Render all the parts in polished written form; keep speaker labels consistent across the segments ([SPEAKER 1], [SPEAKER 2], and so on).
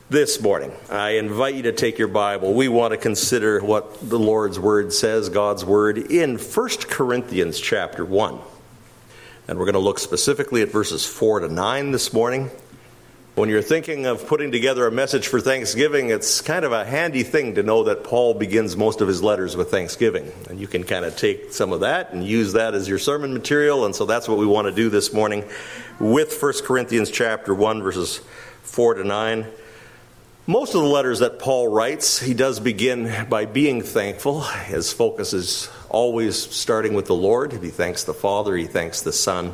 [SPEAKER 1] This morning, I invite you to take your Bible. We want to consider what the Lord's Word says, God's Word, in 1 Corinthians chapter 1. And we're going to look specifically at verses 4 to 9 this morning. When you're thinking of putting together a message for Thanksgiving, it's kind of a handy thing to know that Paul begins most of his letters with Thanksgiving. And you can kind of take some of that and use that as your sermon material. And so that's what we want to do this morning with 1 Corinthians chapter 1, verses 4 to 9. Most of the letters that Paul writes, he does begin by being thankful. His focus is always starting with the Lord. He thanks the Father, he thanks the Son.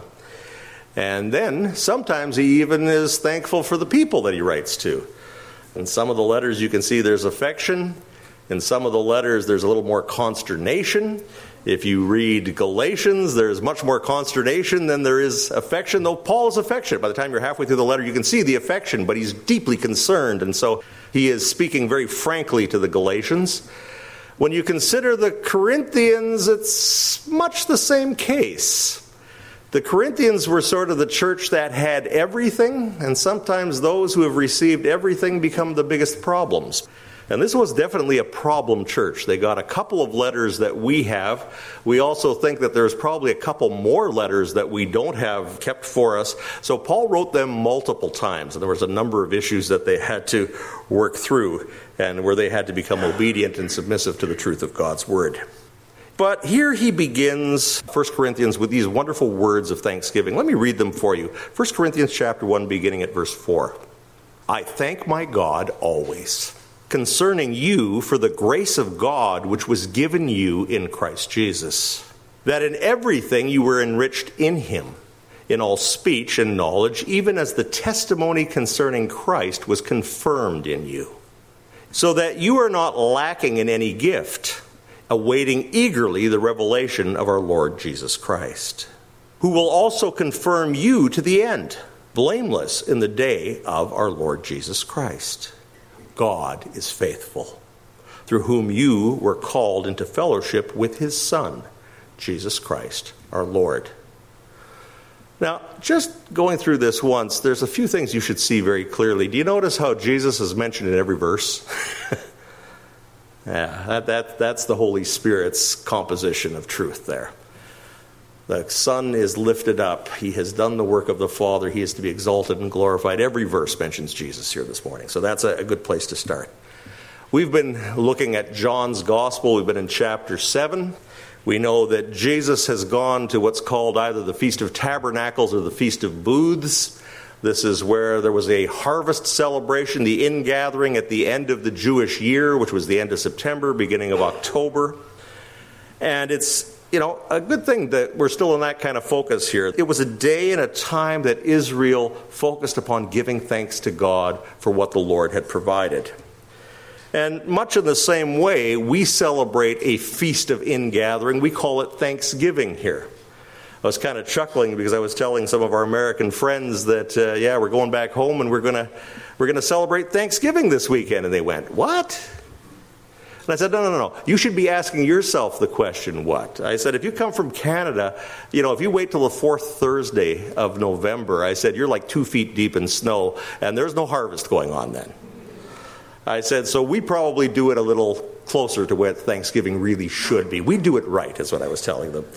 [SPEAKER 1] And then sometimes he even is thankful for the people that he writes to. In some of the letters you can see there's affection. In some of the letters there's a little more consternation. If you read Galatians, there's much more consternation than there is affection, though Paul is affectionate. By the time you're halfway through the letter, you can see the affection, but he's deeply concerned, and so he is speaking very frankly to the Galatians. When you consider the Corinthians, it's much the same case. The Corinthians were sort of the church that had everything, and sometimes those who have received everything become the biggest problems. And this was definitely a problem church. They got a couple of letters that we have. We also think that there's probably a couple more letters that we don't have kept for us. So Paul wrote them multiple times, and there was a number of issues that they had to work through, and where they had to become obedient and submissive to the truth of God's Word. But here he begins 1 Corinthians with these wonderful words of thanksgiving. Let me read them for you. 1 Corinthians chapter 1, beginning at verse 4. I thank my God always, concerning you for the grace of God which was given you in Christ Jesus, that in everything you were enriched in him, in all speech and knowledge, even as the testimony concerning Christ was confirmed in you, so that you are not lacking in any gift, awaiting eagerly the revelation of our Lord Jesus Christ, who will also confirm you to the end, blameless in the day of our Lord Jesus Christ. God is faithful, through whom you were called into fellowship with his Son, Jesus Christ, our Lord. Now, just going through this once, there's a few things you should see very clearly. Do you notice how Jesus is mentioned in every verse? Yeah, that's the Holy Spirit's composition of truth there. The Son is lifted up. He has done the work of the Father. He is to be exalted and glorified. Every verse mentions Jesus here this morning. So that's a good place to start. We've been looking at John's Gospel. We've been in chapter 7. We know that Jesus has gone to what's called either the Feast of Tabernacles or the Feast of Booths. This is where there was a harvest celebration, the ingathering at the end of the Jewish year, which was the end of September, beginning of October. And it's a good thing that we're still in that kind of focus here. It was a day and a time that Israel focused upon giving thanks to God for what the Lord had provided. And much in the same way, we celebrate a feast of ingathering. We call it Thanksgiving here. I was kind of chuckling because I was telling some of our American friends that, we're going back home and we're going to celebrate Thanksgiving this weekend. And they went, what? And I said, no. You should be asking yourself the question, what? I said, if you come from Canada, if you wait till the fourth Thursday of November, I said, you're like 2 feet deep in snow, and there's no harvest going on then. I said, so we probably do it a little closer to what Thanksgiving really should be. We do it right, is what I was telling them.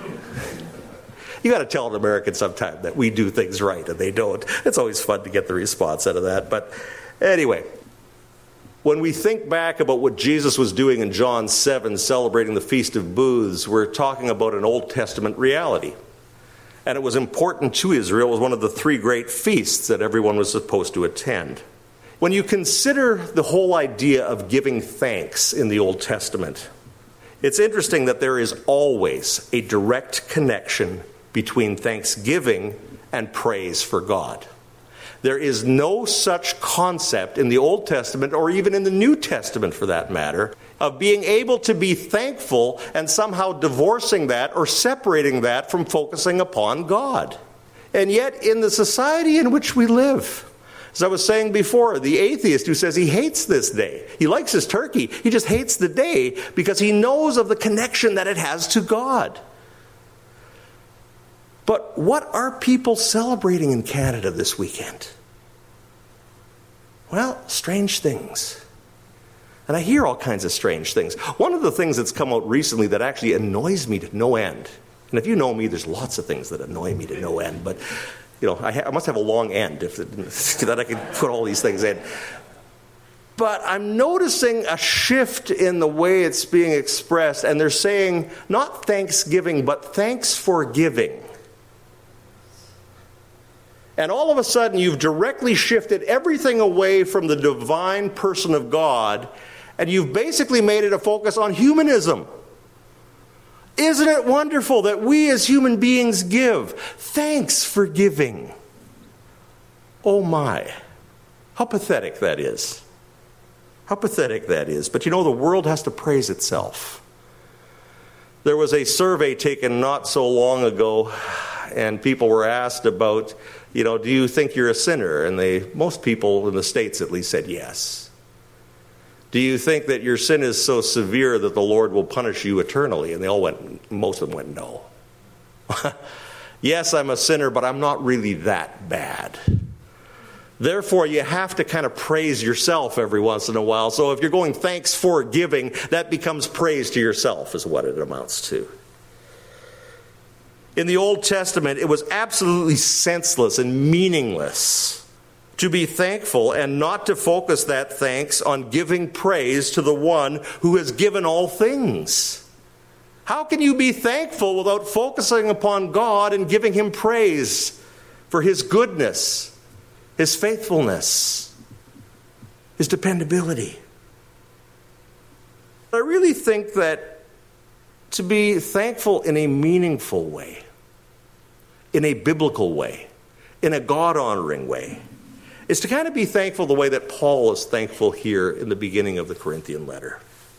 [SPEAKER 1] You got to tell an American sometime that we do things right, and they don't. It's always fun to get the response out of that. But anyway, when we think back about what Jesus was doing in John 7, celebrating the Feast of Booths, we're talking about an Old Testament reality. And it was important to Israel. It was one of the 3 great feasts that everyone was supposed to attend. When you consider the whole idea of giving thanks in the Old Testament, it's interesting that there is always a direct connection between thanksgiving and praise for God. There is no such concept in the Old Testament, or even in the New Testament for that matter, of being able to be thankful and somehow divorcing that or separating that from focusing upon God. And yet, in the society in which we live, as I was saying before, the atheist who says he hates this day, he likes his turkey, he just hates the day because he knows of the connection that it has to God. But what are people celebrating in Canada this weekend? Well, strange things. And I hear all kinds of strange things. One of the things that's come out recently that actually annoys me to no end, and if you know me, there's lots of things that annoy me to no end, but I must have a long end that I can put all these things in. But I'm noticing a shift in the way it's being expressed, and they're saying not thanksgiving, but thanks for giving. And all of a sudden, you've directly shifted everything away from the divine person of God, and you've basically made it a focus on humanism. Isn't it wonderful that we as human beings give? Thanks for giving. Oh my, how pathetic that is. How pathetic that is. But the world has to praise itself. There was a survey taken not so long ago, and people were asked about, do you think you're a sinner? And most people in the States at least said yes. Do you think that your sin is so severe that the Lord will punish you eternally? And most of them went, no. Yes, I'm a sinner, but I'm not really that bad. Therefore, you have to kind of praise yourself every once in a while. So if you're going thanks for giving, that becomes praise to yourself is what it amounts to. In the Old Testament, it was absolutely senseless and meaningless to be thankful and not to focus that thanks on giving praise to the one who has given all things. How can you be thankful without focusing upon God and giving him praise for his goodness, his faithfulness, his dependability? I really think that to be thankful in a meaningful way, in a biblical way, in a God-honoring way, is to kind of be thankful the way that Paul is thankful here in the beginning of the Corinthian letter.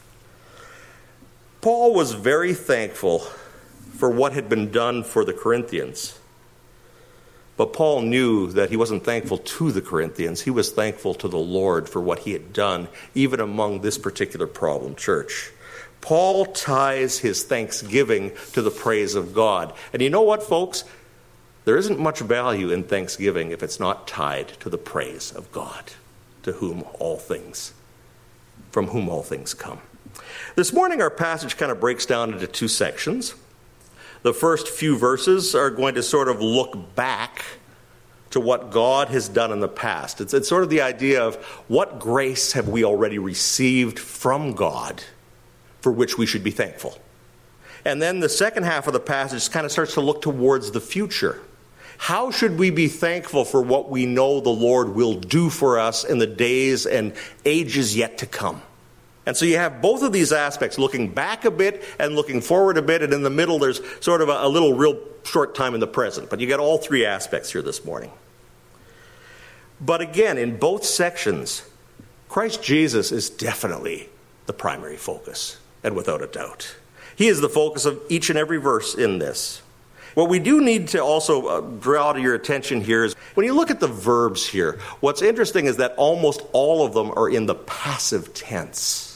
[SPEAKER 1] Paul was very thankful for what had been done for the Corinthians. But Paul knew that he wasn't thankful to the Corinthians. He was thankful to the Lord for what he had done, even among this particular problem church. Paul ties his thanksgiving to the praise of God. And you know what, folks? There isn't much value in thanksgiving if it's not tied to the praise of God, from whom all things come. This morning our passage kind of breaks down into two sections. The first few verses are going to sort of look back to what God has done in the past. It's sort of the idea of what grace have we already received from God for which we should be thankful. And then the second half of the passage kind of starts to look towards the future. How should we be thankful for what we know the Lord will do for us in the days and ages yet to come? And so you have both of these aspects, looking back a bit and looking forward a bit, and in the middle there's sort of a little real short time in the present. But you get all three aspects here this morning. But again, in both sections, Christ Jesus is definitely the primary focus, and without a doubt. He is the focus of each and every verse in this. What we do need to also draw to your attention here is when you look at the verbs here, what's interesting is that almost all of them are in the passive tense.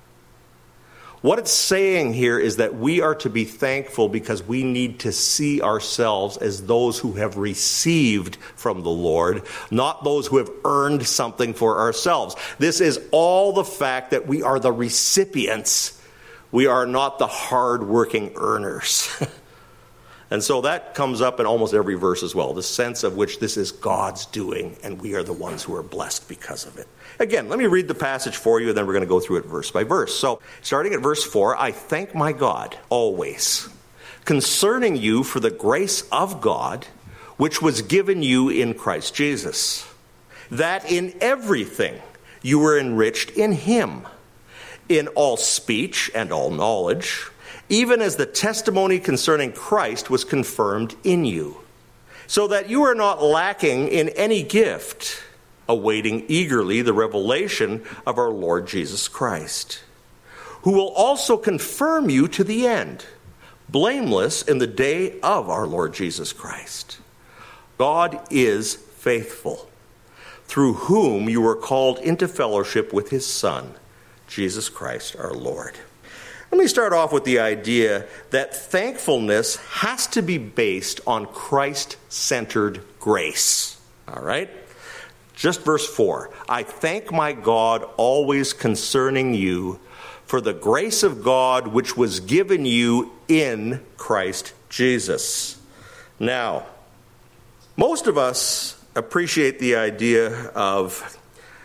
[SPEAKER 1] What it's saying here is that we are to be thankful because we need to see ourselves as those who have received from the Lord, not those who have earned something for ourselves. This is all the fact that we are the recipients. We are not the hard-working earners. And so that comes up in almost every verse as well, the sense of which this is God's doing, and we are the ones who are blessed because of it. Again, let me read the passage for you, and then we're going to go through it verse by verse. So, starting at verse 4, I thank my God always, concerning you for the grace of God, which was given you in Christ Jesus, that in everything you were enriched in him, in all speech and all knowledge, even as the testimony concerning Christ was confirmed in you, so that you are not lacking in any gift, awaiting eagerly the revelation of our Lord Jesus Christ, who will also confirm you to the end, blameless in the day of our Lord Jesus Christ. God is faithful, through whom you were called into fellowship with his Son, Jesus Christ our Lord. Let me start off with the idea that thankfulness has to be based on Christ-centered grace. All right? Just verse 4. I thank my God always concerning you for the grace of God which was given you in Christ Jesus. Now, most of us appreciate the idea of,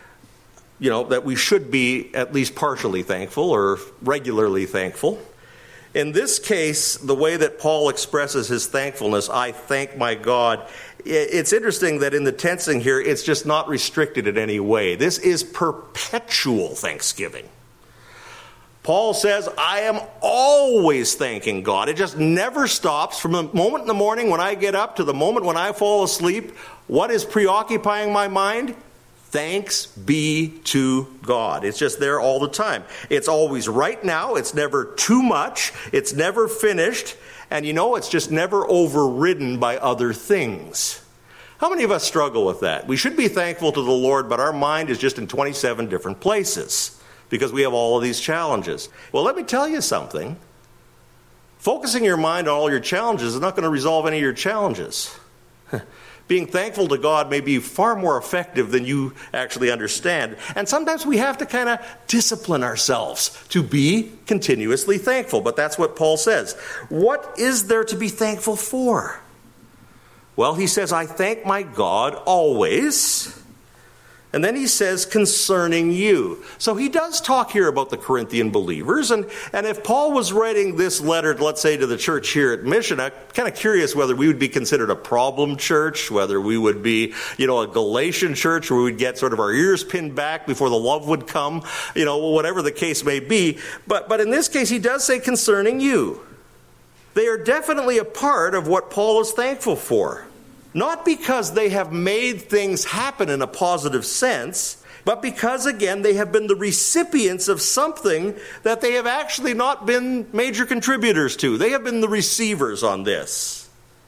[SPEAKER 1] that we should be at least partially thankful or regularly thankful. In this case, the way that Paul expresses his thankfulness, I thank my God, it's interesting that in the tensing here, it's just not restricted in any way. This is perpetual thanksgiving. Paul says, I am always thanking God. It just never stops from the moment in the morning when I get up to the moment when I fall asleep. What is preoccupying my mind? Thanks be to God. It's just there all the time. It's always right now. It's never too much. It's never finished. And it's just never overridden by other things. How many of us struggle with that? We should be thankful to the Lord, but our mind is just in 27 different places because we have all of these challenges. Well, let me tell you something. Focusing your mind on all your challenges is not going to resolve any of your challenges. Being thankful to God may be far more effective than you actually understand. And sometimes we have to kind of discipline ourselves to be continuously thankful. But that's what Paul says. What is there to be thankful for? Well, he says, I thank my God always. And then he says, concerning you. So he does talk here about the Corinthian believers. And if Paul was writing this letter, let's say, to the church here at Mission, I'm kind of curious whether we would be considered a problem church, whether we would be, a Galatian church where we'd get sort of our ears pinned back before the love would come, whatever the case may be. But in this case, he does say concerning you. They are definitely a part of what Paul is thankful for. Not because they have made things happen in a positive sense, but because, again, they have been the recipients of something that they have actually not been major contributors to. They have been the receivers on this.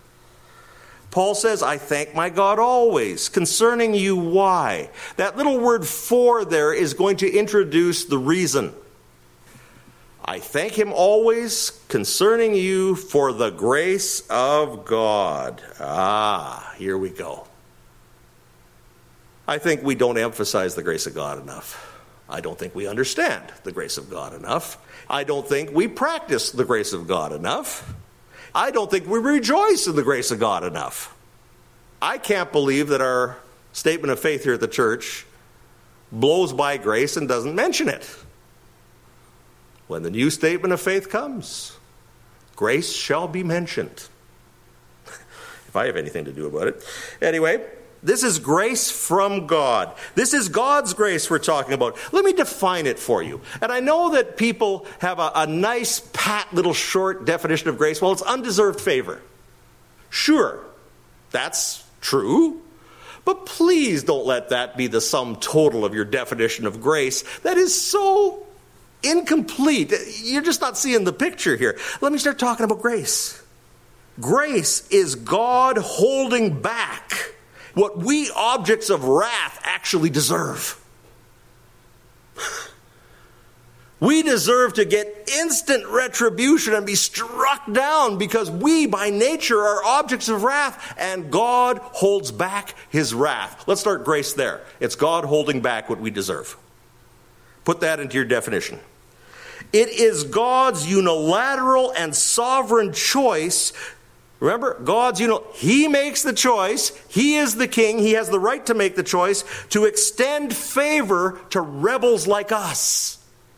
[SPEAKER 1] Paul says, I thank my God always. Concerning you, why? That little word for there is going to introduce the reason. I thank him always concerning you for the grace of God. Here we go. I think we don't emphasize the grace of God enough. I don't think we understand the grace of God enough. I don't think we practice the grace of God enough. I don't think we rejoice in the grace of God enough. I can't believe that our statement of faith here at the church blows by grace and doesn't mention it. When the new statement of faith comes, grace shall be mentioned. If I have anything to do about it. Anyway, this is grace from God. This is God's grace we're talking about. Let me define it for you. And I know that people have a nice, pat, little short definition of grace. Well, it's undeserved favor. Sure, that's true. But please don't let that be the sum total of your definition of grace. That is so incomplete. You're just not seeing the picture here. Let me start talking about grace. Grace is God holding back what we objects of wrath actually deserve. We deserve to get instant retribution and be struck down because we by nature are objects of wrath, and God holds back his wrath. Let's start grace there. It's God holding back what we deserve. Put that into your definition. It is God's unilateral and sovereign choice. Remember, He makes the choice. He is the king. He has the right to make the choice to extend favor to rebels like us.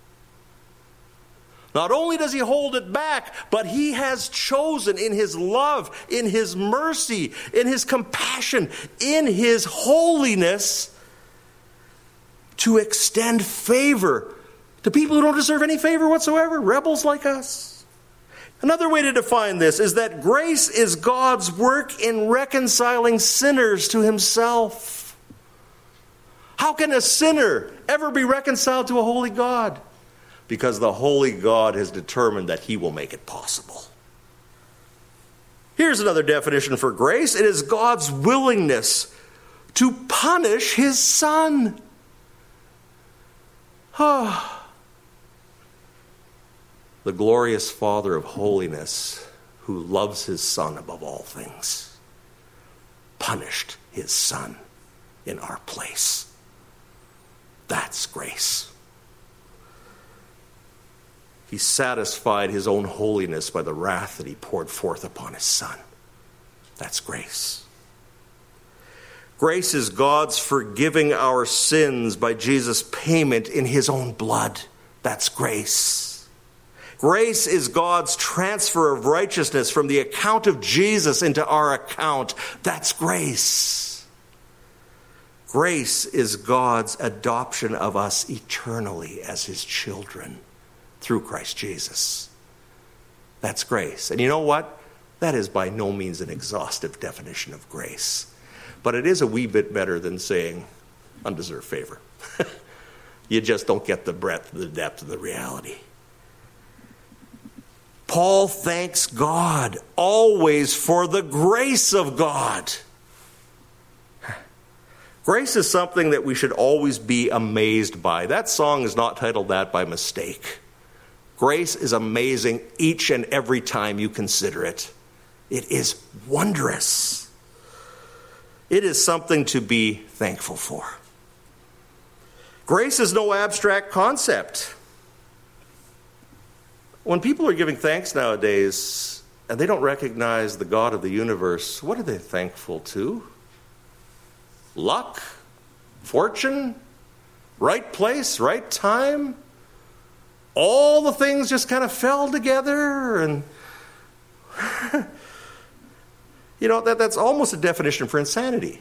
[SPEAKER 1] Not only does he hold it back, but he has chosen in his love, in his mercy, in his compassion, in his holiness to extend favor to people who don't deserve any favor whatsoever, rebels like us. Another way to define this is that grace is God's work in reconciling sinners to himself. How can a sinner ever be reconciled to a holy God? Because the holy God has determined that he will make it possible. Here's another definition for grace. It is God's willingness to punish his Son. The glorious Father of holiness, who loves his Son above all things, punished his Son in our place. That's grace. He satisfied his own holiness by the wrath that he poured forth upon his Son. That's grace. Grace is God's forgiving our sins by Jesus' payment in his own blood. That's grace. Grace is God's transfer of righteousness from the account of Jesus into our account. That's grace. Grace is God's adoption of us eternally as his children through Christ Jesus. That's grace. And you know what? That is by no means an exhaustive definition of grace. But it is a wee bit better than saying undeserved favor. You just don't get the breadth, the depth of the reality. Paul thanks God always for the grace of God. Grace is something that we should always be amazed by. That song is not titled that by mistake. Grace is amazing each and every time you consider it. It is wondrous. It is something to be thankful for. Grace is no abstract concept. When people are giving thanks nowadays and they don't recognize the God of the universe, what are they thankful to? Luck? Fortune? Right place? Right time? All the things just kind of fell together and you know, that's almost a definition for insanity.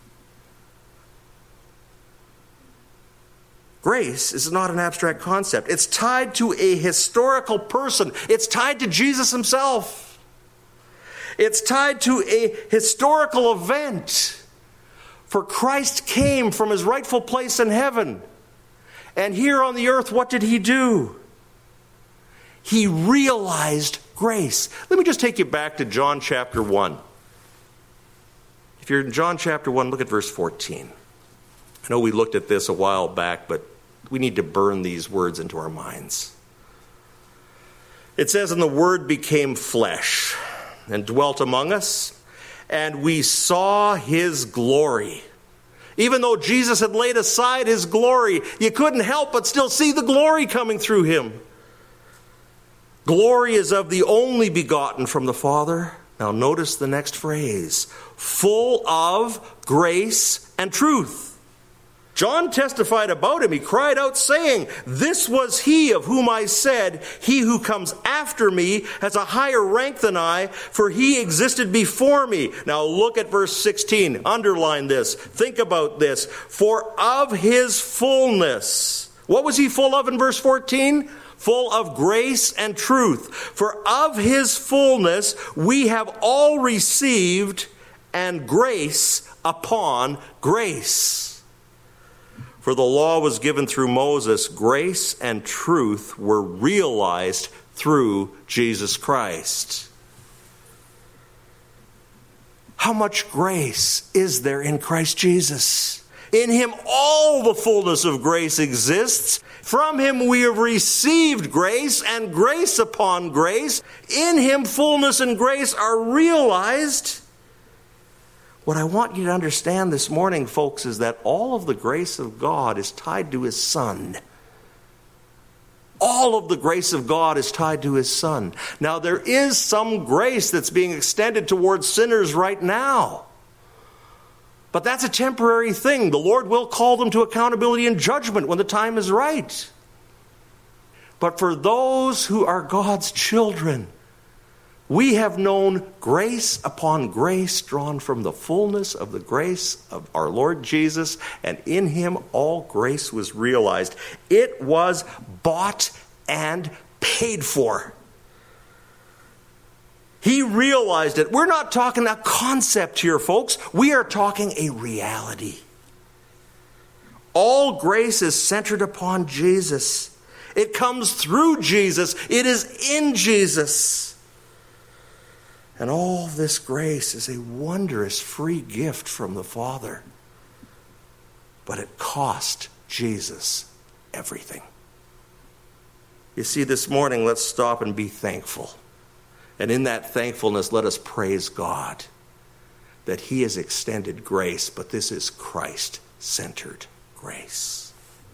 [SPEAKER 1] Grace is not an abstract concept. It's tied to a historical person. It's tied to Jesus himself. It's tied to a historical event. For Christ came from his rightful place in heaven. And here on the earth, what did he do? He realized grace. Let me just take you back to John chapter 1. If you're in John chapter 1, look at verse 14. I know we looked at this a while back, but we need to burn these words into our minds. It says, "And the Word became flesh and dwelt among us, and we saw his glory." Even though Jesus had laid aside his glory, you couldn't help but still see the glory coming through him. Glory is of the only begotten from the Father. Now notice the next phrase. Full of grace and truth. John testified about him. He cried out saying, "This was he of whom I said, he who comes after me has a higher rank than I, for he existed before me." Now look at verse 16. Underline this. Think about this. For of his fullness. What was he full of in verse 14? Full of grace and truth. For of his fullness we have all received, and grace upon grace. For the law was given through Moses, grace and truth were realized through Jesus Christ. How much grace is there in Christ Jesus? In him all the fullness of grace exists. From him we have received grace and grace upon grace. In him fullness and grace are realized. What I want you to understand this morning, folks, is that all of the grace of God is tied to his Son. All of the grace of God is tied to his Son. Now, there is some grace that's being extended towards sinners right now. But that's a temporary thing. The Lord will call them to accountability and judgment when the time is right. But for those who are God's children, we have known grace upon grace drawn from the fullness of the grace of our Lord Jesus, and in him all grace was realized. It was bought and paid for. He realized it. We're not talking a concept here, folks. We are talking a reality. All grace is centered upon Jesus. It comes through Jesus. It is in Jesus. And all this grace is a wondrous free gift from the Father. But it cost Jesus everything. You see, this morning, let's stop and be thankful. And in that thankfulness, let us praise God. that he has extended grace, but this is Christ-centered grace.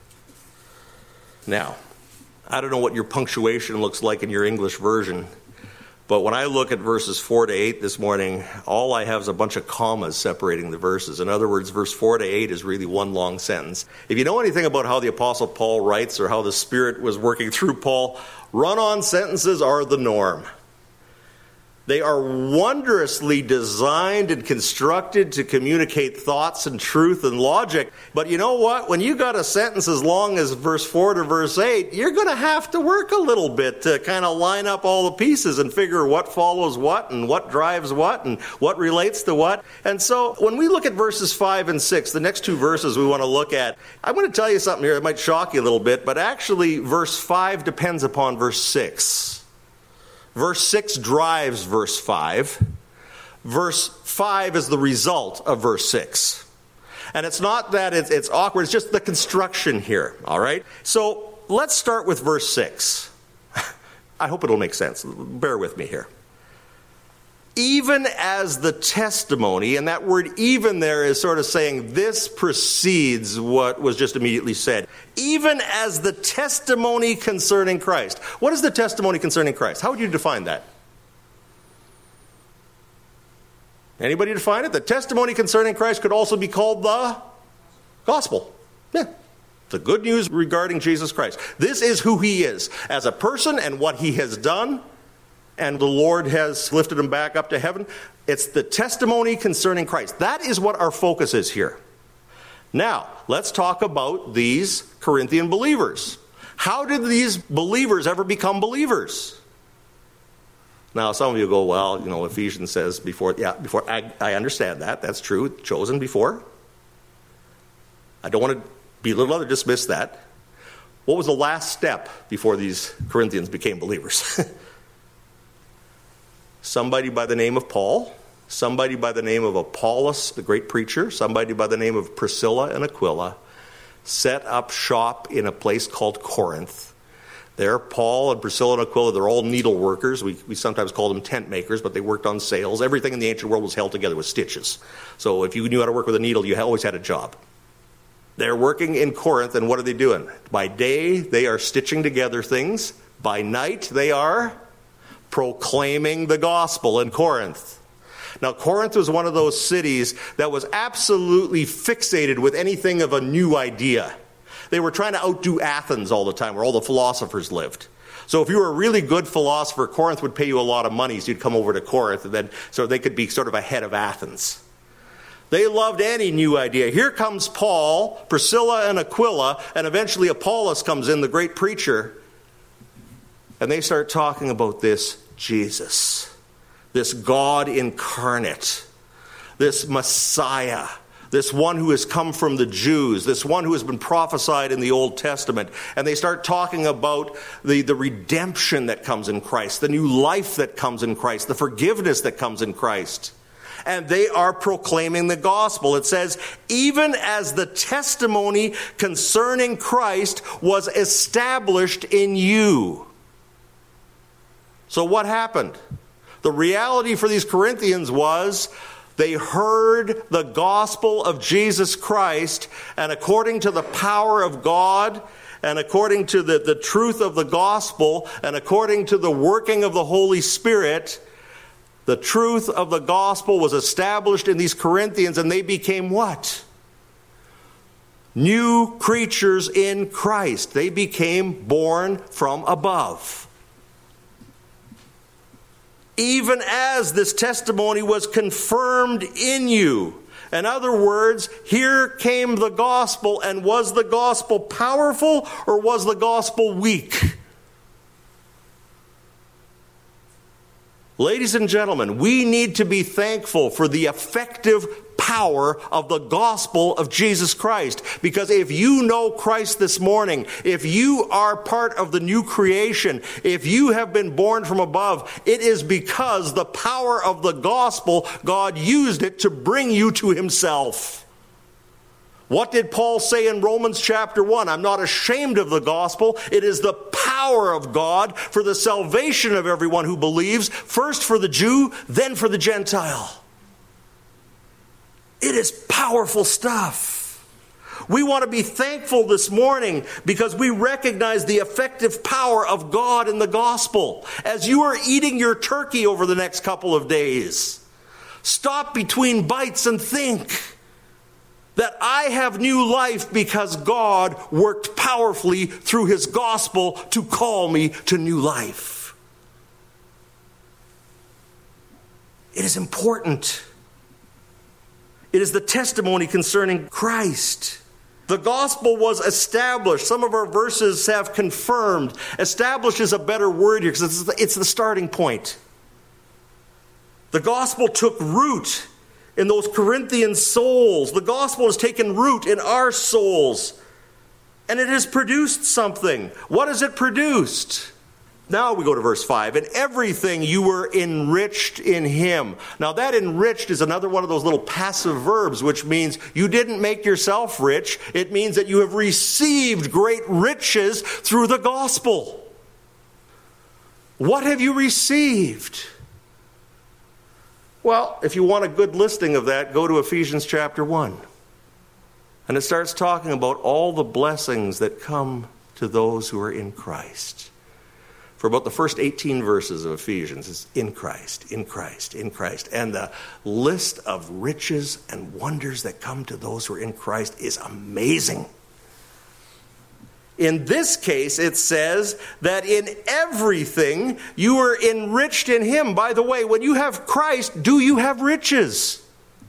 [SPEAKER 1] Now, I don't know what your punctuation looks like in your English version, but when I look at verses 4 to 8 this morning, all I have is a bunch of commas separating the verses. In other words, verse 4 to 8 is really one long sentence. If you know anything about how the Apostle Paul writes or how the Spirit was working through Paul, run-on sentences are the norm. They are wondrously designed and constructed to communicate thoughts and truth and logic. But you know what? When you got a sentence as long as verse 4 to verse 8, you're going to have to work a little bit to kind of line up all the pieces and figure what follows what and what drives what and what relates to what. And so when we look at verses 5 and 6, the next two verses we want to look at, I'm going to tell you something here that might shock you a little bit, but actually verse 5 depends upon verse 6. Verse 6 drives verse 5. Verse 5 is the result of verse 6. And it's not that it's awkward, it's just the construction here, all right? So let's start with verse 6. I hope it'll make sense. Bear with me here. Even as the testimony, and that word even there is sort of saying this precedes what was just immediately said. Even as the testimony concerning Christ. What is the testimony concerning Christ? How would you define that? Anybody define it? The testimony concerning Christ could also be called the gospel. Yeah. The good news regarding Jesus Christ. This is who he is as a person and what he has done. And the Lord has lifted him back up to heaven. It's the testimony concerning Christ. That is what our focus is here. Now, let's talk about these Corinthian believers. How did these believers ever become believers? Now, some of you go, well, Ephesians says before. I understand that. That's true. Chosen before. I don't want to belittle or dismiss that. What was the last step before these Corinthians became believers? Somebody by the name of Paul, somebody by the name of Apollos, the great preacher, somebody by the name of Priscilla and Aquila, set up shop in a place called Corinth. There, Paul and Priscilla and Aquila, they're all needle workers. We sometimes call them tent makers, but they worked on sails. Everything in the ancient world was held together with stitches. So if you knew how to work with a needle, you always had a job. They're working in Corinth, and what are they doing? By day, they are stitching together things. By night, they are proclaiming the gospel in Corinth. Now, Corinth was one of those cities that was absolutely fixated with anything of a new idea. They were trying to outdo Athens all the time, where all the philosophers lived. So if you were a really good philosopher, Corinth would pay you a lot of money, so you'd come over to Corinth, and then so they could be sort of ahead of Athens. They loved any new idea. Here comes Paul, Priscilla and Aquila, and eventually Apollos comes in, the great preacher. And they start talking about this Jesus, this God incarnate, this Messiah, this one who has come from the Jews, this one who has been prophesied in the Old Testament. And they start talking about the redemption that comes in Christ, the new life that comes in Christ, the forgiveness that comes in Christ. And they are proclaiming the gospel. It says, even as the testimony concerning Christ was established in you. So what happened? The reality for these Corinthians was they heard the gospel of Jesus Christ, and according to the power of God, and according to the truth of the gospel, and according to the working of the Holy Spirit, the truth of the gospel was established in these Corinthians, and they became what? New creatures in Christ. They became born from above. Even as this testimony was confirmed in you. In other words, here came the gospel, and was the gospel powerful or was the gospel weak? Ladies and gentlemen, we need to be thankful for the effective power of the gospel of Jesus Christ. Because if you know Christ this morning, if you are part of the new creation, if you have been born from above, it is because the power of the gospel, God used it to bring you to himself. What did Paul say in Romans chapter 1? I'm not ashamed of the gospel. It is the power of God for the salvation of everyone who believes, first for the Jew, then for the Gentile. It is powerful stuff. We want to be thankful this morning because we recognize the effective power of God in the gospel. As you are eating your turkey over the next couple of days, stop between bites and think that I have new life because God worked powerfully through his gospel to call me to new life. It is important. It is the testimony concerning Christ. The gospel was established. Some of our verses have confirmed. Established is a better word here because it's the starting point. The gospel took root in those Corinthian souls. The gospel has taken root in our souls. And it has produced something. What has it produced? Now we go to verse 5. In everything you were enriched in him. Now that enriched is another one of those little passive verbs, which means you didn't make yourself rich. It means that you have received great riches through the gospel. What have you received? Well, if you want a good listing of that, go to Ephesians chapter 1. And it starts talking about all the blessings that come to those who are in Christ. For about the first 18 verses of Ephesians, it's in Christ, in Christ, in Christ. And the list of riches and wonders that come to those who are in Christ is amazing. In this case, it says that in everything you are enriched in him. By the way, when you have Christ, do you have riches?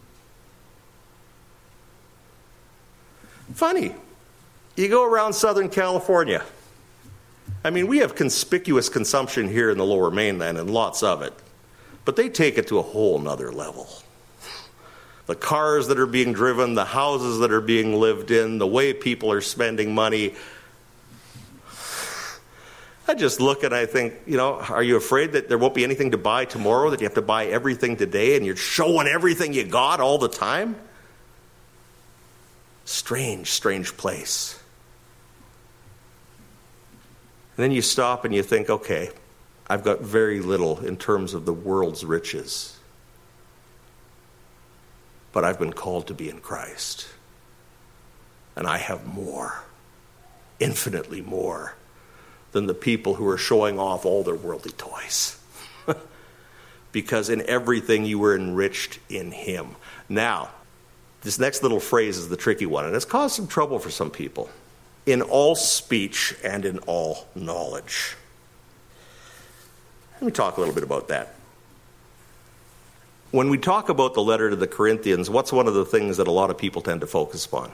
[SPEAKER 1] Funny. You go around Southern California. I mean, we have conspicuous consumption here in the Lower Mainland and lots of it. But they take it to a whole nother level. The cars that are being driven, the houses that are being lived in, the way people are spending money. I just look and I think, are you afraid that there won't be anything to buy tomorrow, that you have to buy everything today and you're showing everything you got all the time? Strange, strange place. And then you stop and you think, okay, I've got very little in terms of the world's riches. But I've been called to be in Christ. And I have more, infinitely more, than the people who are showing off all their worldly toys. Because in everything you were enriched in him. Now, this next little phrase is the tricky one, and it's caused some trouble for some people. In all speech and in all knowledge. Let me talk a little bit about that. When we talk about the letter to the Corinthians, what's one of the things that a lot of people tend to focus upon?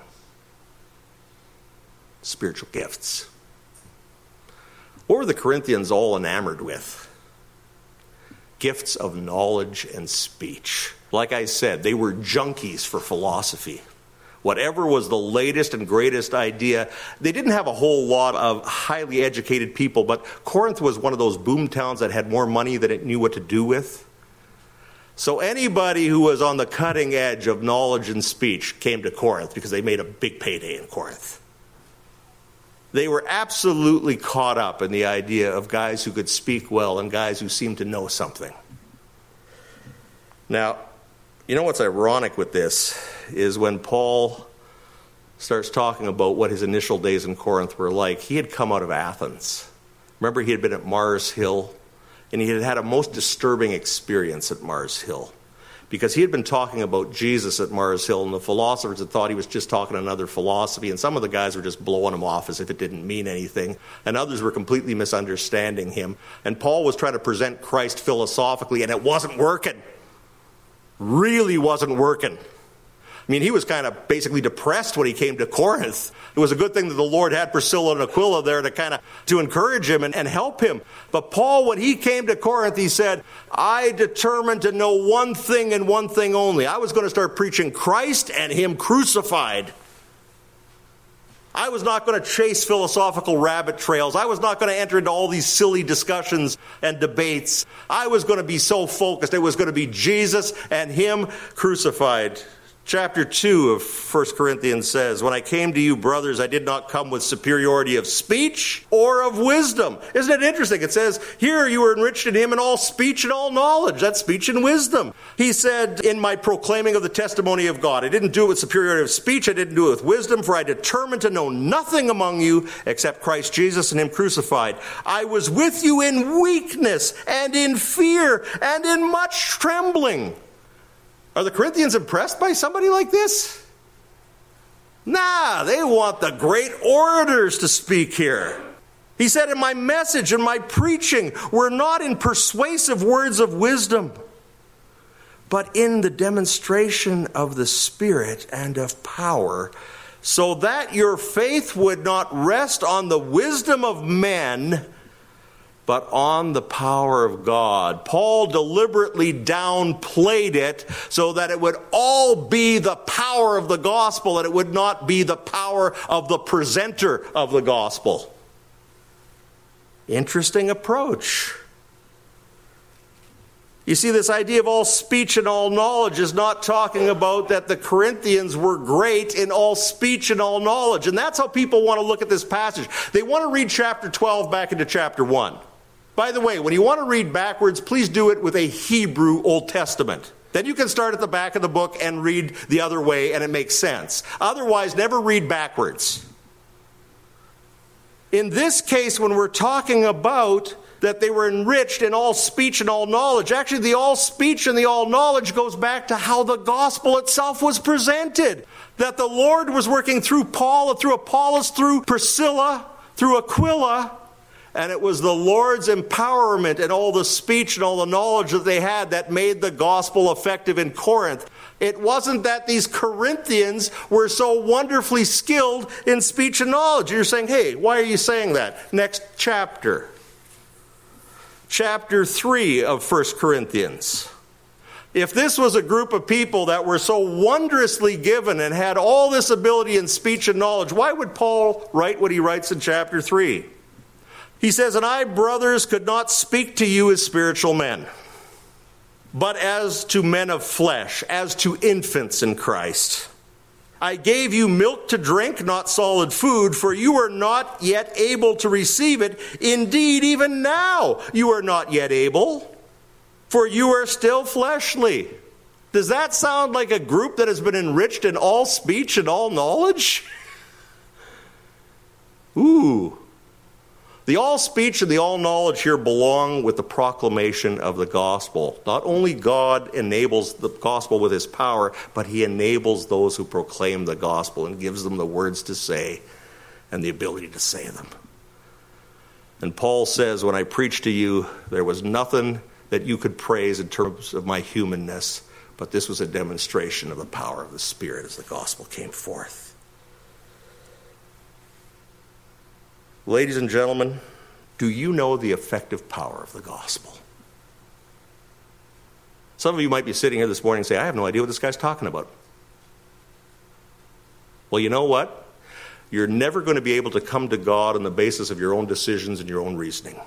[SPEAKER 1] Spiritual gifts. What were the Corinthians all enamored with? Gifts of knowledge and speech. Like I said, they were junkies for philosophy. Whatever was the latest and greatest idea. They didn't have a whole lot of highly educated people, but Corinth was one of those boom towns that had more money than it knew what to do with. So anybody who was on the cutting edge of knowledge and speech came to Corinth because they made a big payday in Corinth. They were absolutely caught up in the idea of guys who could speak well and guys who seemed to know something. Now, you know what's ironic with this is when Paul starts talking about what his initial days in Corinth were like, he had come out of Athens. Remember, he had been at Mars Hill, and he had had a most disturbing experience at Mars Hill because he had been talking about Jesus at Mars Hill, and the philosophers had thought he was just talking another philosophy, and some of the guys were just blowing him off as if it didn't mean anything, and others were completely misunderstanding him. And Paul was trying to present Christ philosophically, and it wasn't working. Really wasn't working. I mean, he was kind of basically depressed when he came to Corinth. It was a good thing that the Lord had Priscilla and Aquila there to encourage him and help him. But Paul, when he came to Corinth, he said, I determined to know one thing and one thing only. I was going to start preaching Christ and him crucified. I was not going to chase philosophical rabbit trails. I was not going to enter into all these silly discussions and debates. I was going to be so focused. It was going to be Jesus and him crucified Chapter 2 of 1 Corinthians says, when I came to you, brothers, I did not come with superiority of speech or of wisdom. Isn't it interesting? It says, here you were enriched in him in all speech and all knowledge. That's speech and wisdom. He said, in my proclaiming of the testimony of God, I didn't do it with superiority of speech. I didn't do it with wisdom, for I determined to know nothing among you except Christ Jesus and him crucified. I was with you in weakness and in fear and in much trembling. Are the Corinthians impressed by somebody like this? Nah, they want the great orators to speak here. He said, in my message and my preaching were not in persuasive words of wisdom, but in the demonstration of the Spirit and of power, so that your faith would not rest on the wisdom of men, but on the power of God. Paul deliberately downplayed it so that it would all be the power of the gospel and it would not be the power of the presenter of the gospel. Interesting approach. You see, this idea of all speech and all knowledge is not talking about that the Corinthians were great in all speech and all knowledge. And that's how people want to look at this passage. They want to read chapter 12 back into chapter 1. By the way, when you want to read backwards, please do it with a Hebrew Old Testament. Then you can start at the back of the book and read the other way, and it makes sense. Otherwise, never read backwards. In this case, when we're talking about that they were enriched in all speech and all knowledge, actually the all speech and the all knowledge goes back to how the gospel itself was presented. That the Lord was working through Paul, through Apollos, through Priscilla, through Aquila, and it was the Lord's empowerment and all the speech and all the knowledge that they had that made the gospel effective in Corinth. It wasn't that these Corinthians were so wonderfully skilled in speech and knowledge. You're saying, hey, why are you saying that? Next chapter. Chapter 3 of 1 Corinthians. If this was a group of people that were so wondrously given and had all this ability in speech and knowledge, why would Paul write what he writes in chapter 3? He says, and I, brothers, could not speak to you as spiritual men, but as to men of flesh, as to infants in Christ. I gave you milk to drink, not solid food, for you are not yet able to receive it. Indeed, even now you are not yet able, for you are still fleshly. Does that sound like a group that has been enriched in all speech and all knowledge? Ooh. The all speech and the all knowledge here belong with the proclamation of the gospel. Not only God enables the gospel with his power, but he enables those who proclaim the gospel and gives them the words to say and the ability to say them. And Paul says, when I preached to you, there was nothing that you could praise in terms of my humanness, but this was a demonstration of the power of the Spirit as the gospel came forth. Ladies and gentlemen, do you know the effective power of the gospel? Some of you might be sitting here this morning and say, I have no idea what this guy's talking about. Well, you know what? You're never going to be able to come to God on the basis of your own decisions and your own reasoning.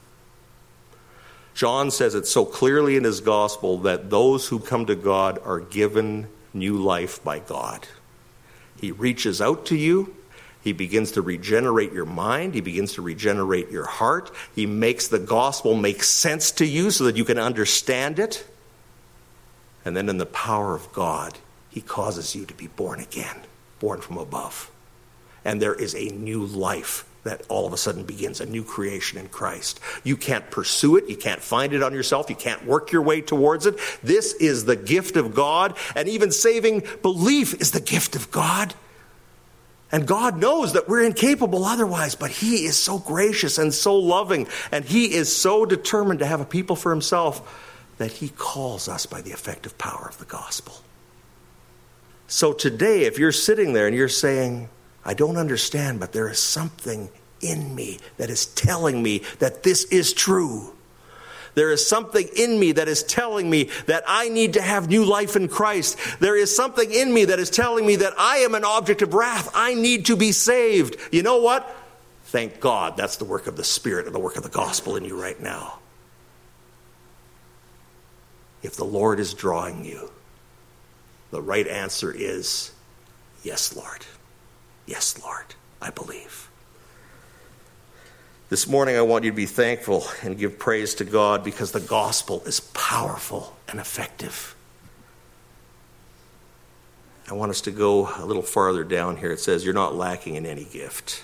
[SPEAKER 1] John says it so clearly in his gospel that those who come to God are given new life by God. He reaches out to you. He begins to regenerate your mind. He begins to regenerate your heart. He makes the gospel make sense to you so that you can understand it. And then in the power of God, he causes you to be born again, born from above. And there is a new life that all of a sudden begins, a new creation in Christ. You can't pursue it. You can't find it on yourself. You can't work your way towards it. This is the gift of God. And even saving belief is the gift of God. And God knows that we're incapable otherwise, but he is so gracious and so loving, and he is so determined to have a people for himself that he calls us by the effective power of the gospel. So today, if you're sitting there and you're saying, I don't understand, but there is something in me that is telling me that this is true. There is something in me that is telling me that I need to have new life in Christ. There is something in me that is telling me that I am an object of wrath. I need to be saved. You know what? Thank God that's the work of the Spirit and the work of the gospel in you right now. If the Lord is drawing you, The right answer is, yes, Lord. Yes, Lord, I believe. This morning I want you to be thankful and give praise to God because the gospel is powerful and effective. I want us to go a little farther down here. It says, you're not lacking in any gift.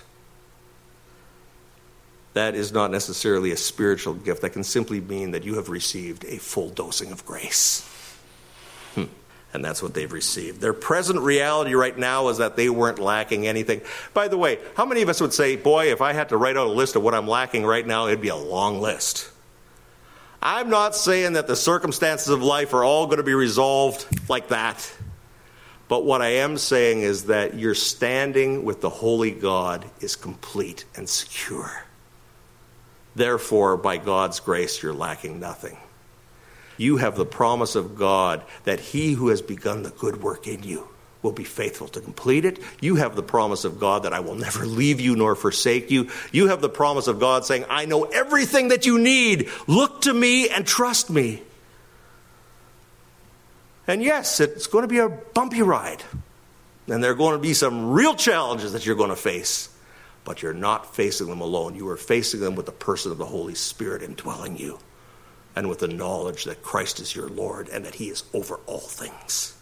[SPEAKER 1] That is not necessarily a spiritual gift. That can simply mean that you have received a full dosing of grace. And that's what they've received. Their present reality right now is that they weren't lacking anything. By the way, how many of us would say, boy, if I had to write out a list of what I'm lacking right now, it'd be a long list. I'm not saying that the circumstances of life are all going to be resolved like that. But what I am saying is that your standing with the holy God is complete and secure. Therefore, by God's grace, you're lacking nothing. You have the promise of God that he who has begun the good work in you will be faithful to complete it. You have the promise of God that I will never leave you nor forsake you. You have the promise of God saying, I know everything that you need. Look to me and trust me. And yes, it's going to be a bumpy ride. And there are going to be some real challenges that you're going to face. But you're not facing them alone. You are facing them with the person of the Holy Spirit indwelling you. And with the knowledge that Christ is your Lord and that he is over all things.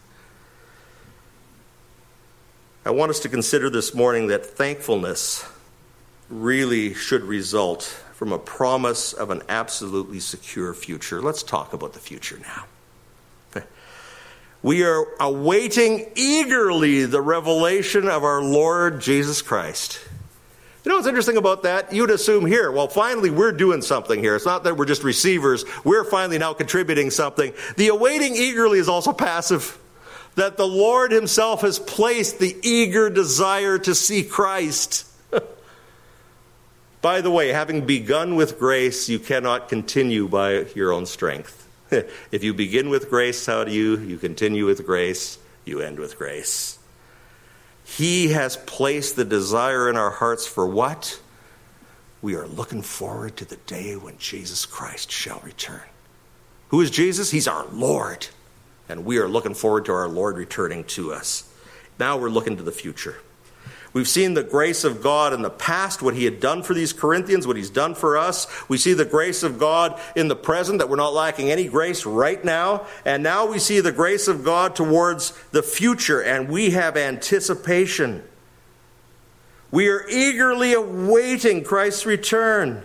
[SPEAKER 1] I want us to consider this morning that thankfulness really should result from a promise of an absolutely secure future. Let's talk about the future now. We are awaiting eagerly the revelation of our Lord Jesus Christ. You know what's interesting about that? You'd assume here, well, finally we're doing something here. It's not that we're just receivers. We're finally now contributing something. The awaiting eagerly is also passive. That the Lord himself has placed the eager desire to see Christ. By the way, having begun with grace, you cannot continue by your own strength. If you begin with grace, how do you continue with grace, you end with grace. He has placed the desire in our hearts for what? We are looking forward to the day when Jesus Christ shall return. Who is Jesus? He's our Lord. And we are looking forward to our Lord returning to us. Now we're looking to the future. We've seen the grace of God in the past, what he had done for these Corinthians, what he's done for us. We see the grace of God in the present, that we're not lacking any grace right now. And now we see the grace of God towards the future, and we have anticipation. We are eagerly awaiting Christ's return.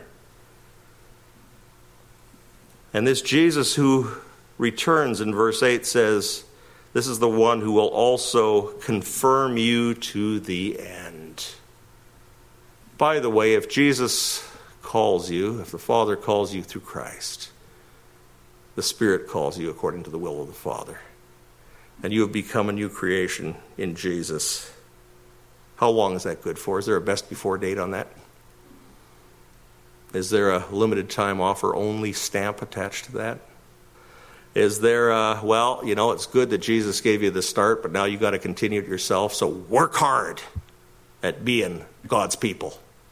[SPEAKER 1] And this Jesus who returns in verse 8 says, this is the one who will also confirm you to the end. By the way, if Jesus calls you, if the Father calls you through Christ, the Spirit calls you according to the will of the Father, and you have become a new creation in Jesus, how long is that good for? Is there a best before date on that? Is there a limited time offer only stamp attached to that? Is there it's good that Jesus gave you the start, but now you got to continue it yourself, so work hard at being God's people.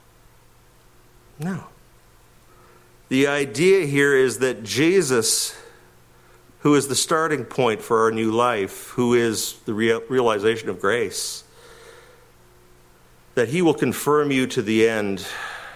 [SPEAKER 1] No. The idea here is that Jesus, who is the starting point for our new life, who is the realization of grace, that he will confirm you to the end,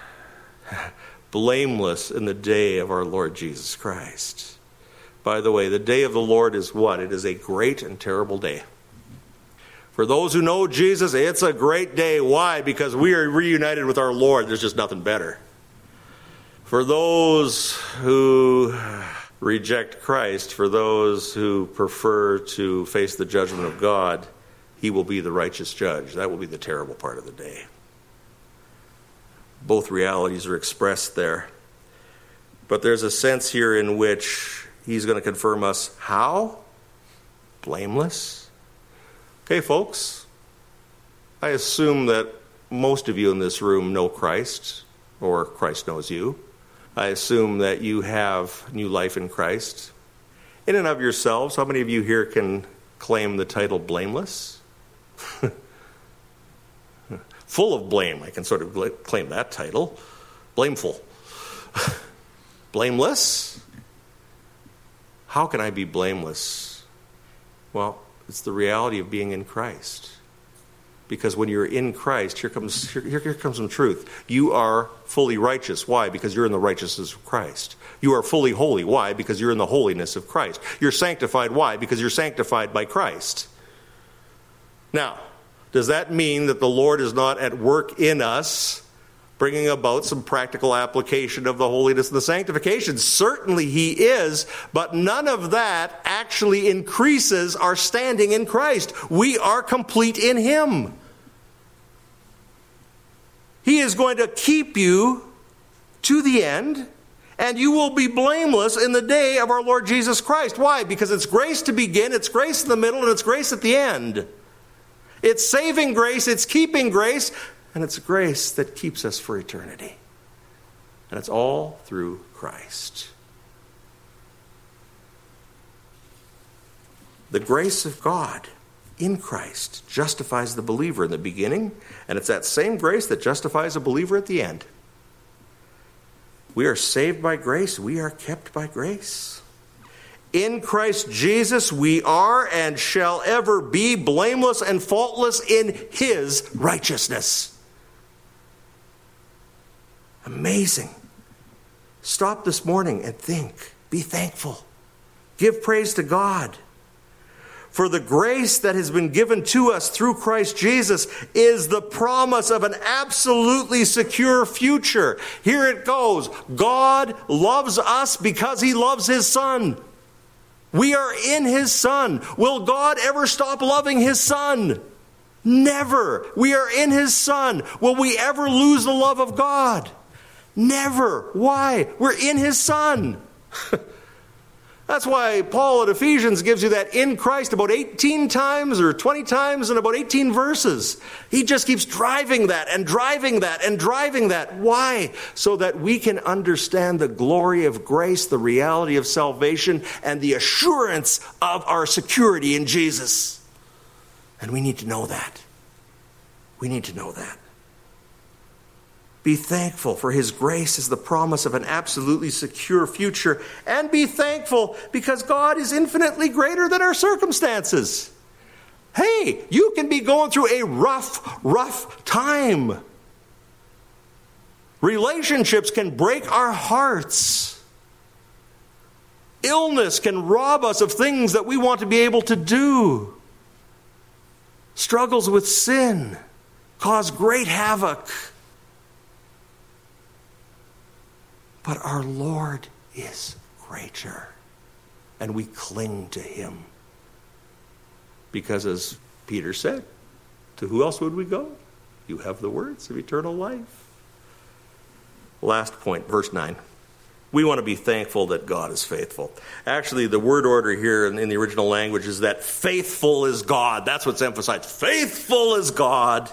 [SPEAKER 1] blameless in the day of our Lord Jesus Christ. By the way, the day of the Lord is what? It is a great and terrible day. For those who know Jesus, it's a great day. Why? Because we are reunited with our Lord. There's just nothing better. For those who reject Christ, for those who prefer to face the judgment of God, he will be the righteous judge. That will be the terrible part of the day. Both realities are expressed there. But there's a sense here in which he's going to confirm us. How? Blameless. Okay, folks. I assume that most of you in this room know Christ, or Christ knows you. I assume that you have new life in Christ. In and of yourselves, how many of you here can claim the title blameless? Full of blame, I can sort of claim that title. Blameful. Blameless? How can I be blameless? Well, It's the reality of being in Christ. Because when you're in Christ, here comes some truth. You are fully righteous. Why? Because you're in the righteousness of Christ. You are fully holy. Why? Because you're in the holiness of Christ. You're sanctified. Why? Because you're sanctified by Christ. Now, does that mean that the Lord is not at work in us, bringing about some practical application of the holiness and the sanctification? Certainly He is, but none of that actually increases our standing in Christ. We are complete in Him. He is going to keep you to the end, and you will be blameless in the day of our Lord Jesus Christ. Why? Because it's grace to begin, it's grace in the middle, and it's grace at the end. It's saving grace, it's keeping grace, and it's grace that keeps us for eternity. And it's all through Christ. The grace of God in Christ justifies the believer in the beginning, and it's that same grace that justifies a believer at the end. We are saved by grace. We are kept by grace. In Christ Jesus, we are and shall ever be blameless and faultless in His righteousness. Amazing. Stop this morning and think. Be thankful. Give praise to God. For the grace that has been given to us through Christ Jesus is the promise of an absolutely secure future. Here it goes. God loves us because He loves His Son. We are in His Son. Will God ever stop loving His Son? Never. We are in His Son. Will we ever lose the love of God? Never. Why? We're in His Son. That's why Paul at Ephesians gives you that in Christ about 18 times or 20 times in about 18 verses. He just keeps driving that and driving that and driving that. Why? So that we can understand the glory of grace, the reality of salvation, and the assurance of our security in Jesus. And we need to know that. We need to know that. Be thankful, for His grace is the promise of an absolutely secure future. And be thankful because God is infinitely greater than our circumstances. Hey, you can be going through a rough time. Relationships can break our hearts. Illness can rob us of things that we want to be able to do. Struggles with sin cause great havoc. But our Lord is greater, and we cling to Him. Because as Peter said, to who else would we go? You have the words of eternal life. Last point, verse 9. We want to be thankful that God is faithful. Actually, the word order here in the original language is that faithful is God. That's what's emphasized. Faithful is God.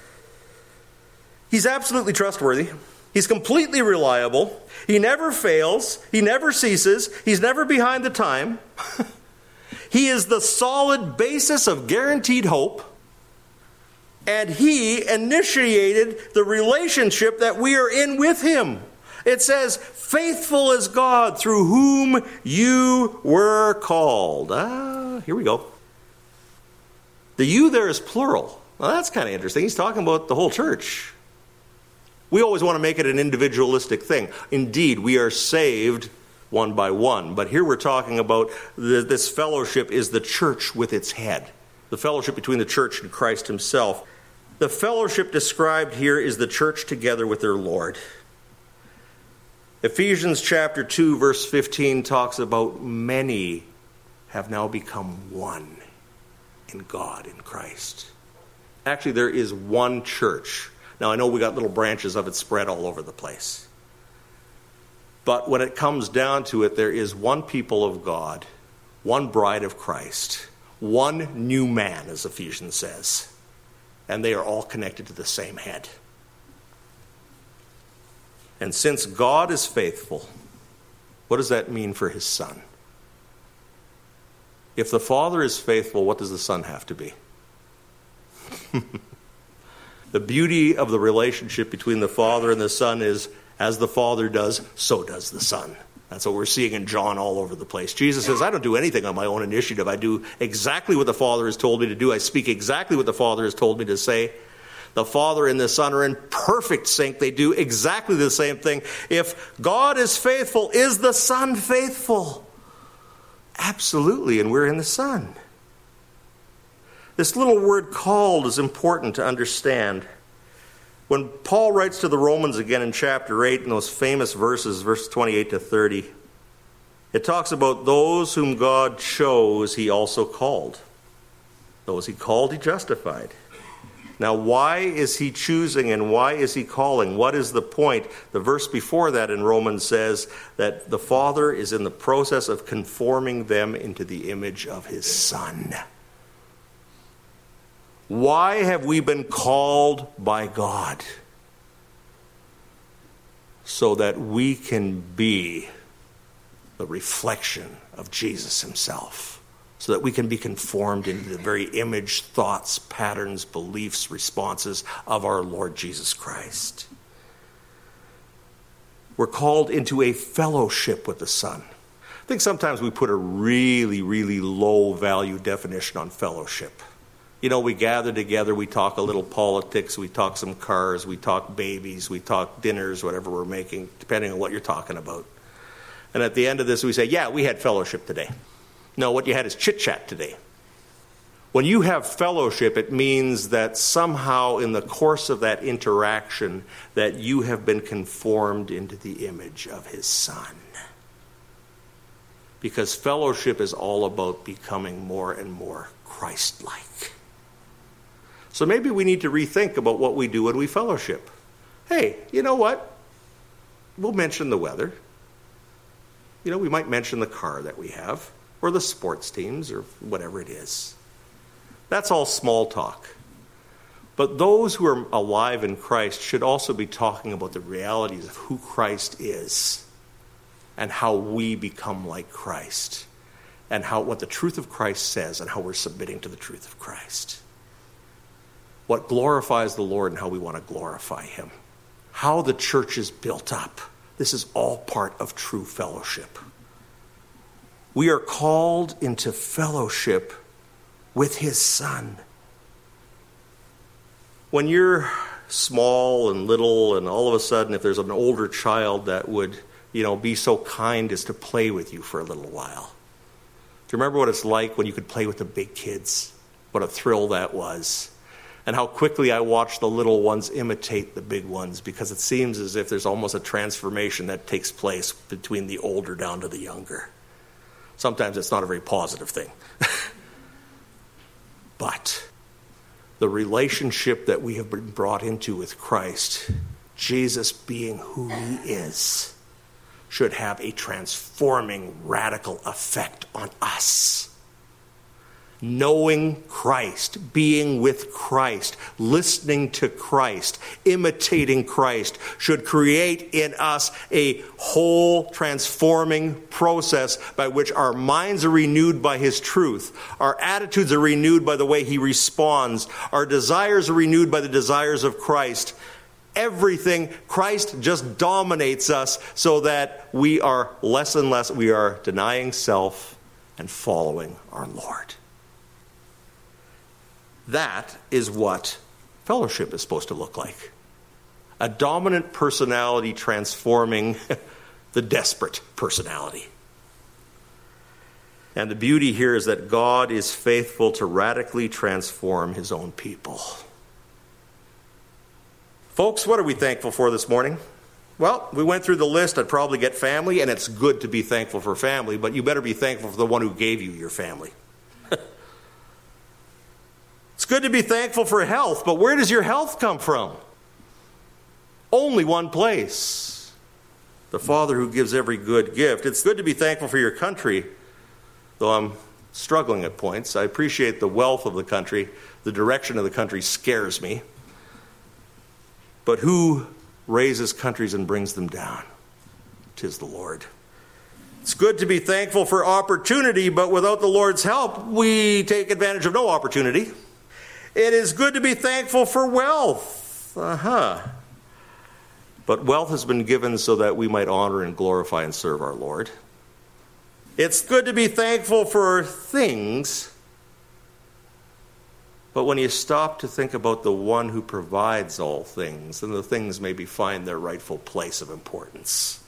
[SPEAKER 1] He's absolutely trustworthy. He's completely reliable. He never fails. He never ceases. He's never behind the time. He is the solid basis of guaranteed hope. And He initiated the relationship that we are in with Him. It says, faithful is God through whom you were called. Here we go. The you there is plural. Well, that's kind of interesting. He's talking about the whole church. We always want to make it an individualistic thing. Indeed, we are saved one by one. But here we're talking about this fellowship is the church with its head. The fellowship between the church and Christ Himself. The fellowship described here is the church together with their Lord. Ephesians chapter 2, verse 15 talks about many have now become one in God, in Christ. Actually, there is one church. Now, I know we got little branches of it spread all over the place. But when it comes down to it, there is one people of God, one bride of Christ, one new man, as Ephesians says. And they are all connected to the same head. And since God is faithful, what does that mean for His Son? If the Father is faithful, what does the Son have to be? The beauty of the relationship between the Father and the Son is, as the Father does, so does the Son. That's what we're seeing in John all over the place. Jesus says, I don't do anything on my own initiative. I do exactly what the Father has told me to do. I speak exactly what the Father has told me to say. The Father and the Son are in perfect sync. They do exactly the same thing. If God is faithful, is the Son faithful? Absolutely, and we're in the Son. This little word called is important to understand. When Paul writes to the Romans again in chapter 8, in those famous verses, verses 28 to 30, it talks about those whom God chose, he also called. Those he called, he justified. Now, why is he choosing and why is he calling? What is the point? The verse before that in Romans says that the Father is in the process of conforming them into the image of his Son. Why have we been called by God? So that we can be the reflection of Jesus himself. So that we can be conformed into the very image, thoughts, patterns, beliefs, responses of our Lord Jesus Christ. We're called into a fellowship with the Son. I think sometimes we put a really, really low value definition on fellowship. You know, we gather together, we talk a little politics, we talk some cars, we talk babies, we talk dinners, whatever we're making, depending on what you're talking about. And at the end of this, we say, yeah, we had fellowship today. No, what you had is chit-chat today. When you have fellowship, it means that somehow in the course of that interaction, that you have been conformed into the image of his Son. Because fellowship is all about becoming more and more Christ-like. So maybe we need to rethink about what we do when we fellowship. Hey, you know what? We'll mention the weather. You know, we might mention the car that we have, or the sports teams, or whatever it is. That's all small talk. But those who are alive in Christ should also be talking about the realities of who Christ is and how we become like Christ and what the truth of Christ says and how we're submitting to the truth of Christ. What glorifies the Lord and how we want to glorify him. How the church is built up. This is all part of true fellowship. We are called into fellowship with his Son. When you're small and little and all of a sudden if there's an older child that would, be so kind as to play with you for a little while. Do you remember what it's like when you could play with the big kids? What a thrill that was. And how quickly I watch the little ones imitate the big ones because it seems as if there's almost a transformation that takes place between the older down to the younger. Sometimes it's not a very positive thing. But the relationship that we have been brought into with Christ, Jesus being who he is, should have a transforming, radical effect on us. Knowing Christ, being with Christ, listening to Christ, imitating Christ should create in us a whole transforming process by which our minds are renewed by his truth, our attitudes are renewed by the way he responds, our desires are renewed by the desires of Christ. Everything, Christ just dominates us so that we are less and less, we are denying self and following our Lord. That is what fellowship is supposed to look like. A dominant personality transforming the desperate personality. And the beauty here is that God is faithful to radically transform his own people. Folks, what are we thankful for this morning? Well, we went through the list. I'd probably get family, and it's good to be thankful for family, but you better be thankful for the one who gave you your family. It's good to be thankful for health, but where does your health come from? Only one place. The Father who gives every good gift. It's good to be thankful for your country, though I'm struggling at points. I appreciate the wealth of the country. The direction of the country scares me. But who raises countries and brings them down? 'Tis the Lord. It's good to be thankful for opportunity, but without the Lord's help, we take advantage of no opportunity. It is good to be thankful for wealth. But wealth has been given so that we might honor and glorify and serve our Lord. It's good to be thankful for things, but when you stop to think about the one who provides all things, then the things maybe find their rightful place of importance.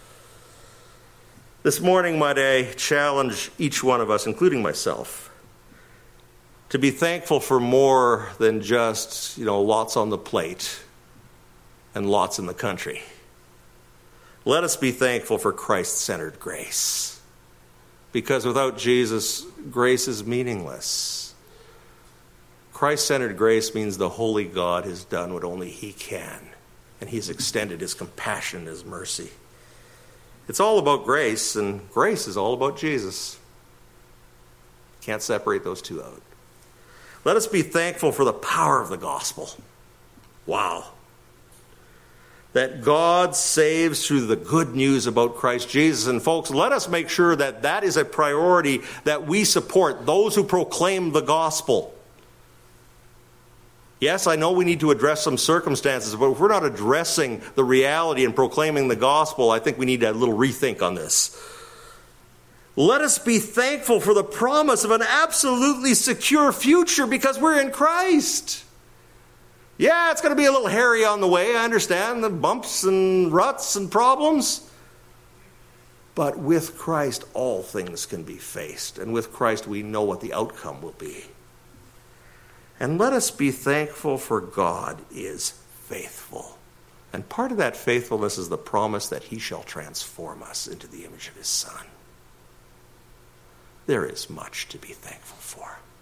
[SPEAKER 1] This morning, might I challenge each one of us, including myself, to be thankful for more than just, lots on the plate and lots in the country. Let us be thankful for Christ-centered grace. Because without Jesus, grace is meaningless. Christ-centered grace means the holy God has done what only he can, and he's extended his compassion and his mercy. It's all about grace, and grace is all about Jesus. Can't separate those two out. Let us be thankful for the power of the gospel. Wow. That God saves through the good news about Christ Jesus. And folks, let us make sure that that is a priority, that we support those who proclaim the gospel. Yes, I know we need to address some circumstances, but if we're not addressing the reality and proclaiming the gospel, I think we need a little rethink on this. Let us be thankful for the promise of an absolutely secure future because we're in Christ. Yeah, it's going to be a little hairy on the way, I understand, the bumps and ruts and problems. But with Christ, all things can be faced. And with Christ, we know what the outcome will be. And let us be thankful for God is faithful. And part of that faithfulness is the promise that he shall transform us into the image of his Son. There is much to be thankful for.